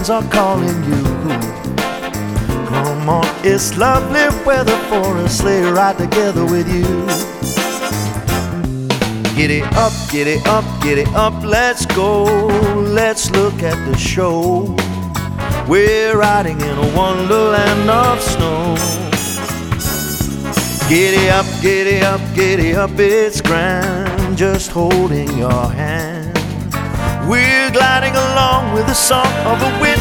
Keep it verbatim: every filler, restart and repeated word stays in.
are calling you. Come on, it's lovely weather for a sleigh ride together with you. Giddy up, giddy up, giddy up, let's go. Let's look at the show. We're riding in a wonderland of snow. Giddy up, giddy up, giddy up, it's grand, just holding your hand. We're gliding along with the song of a wind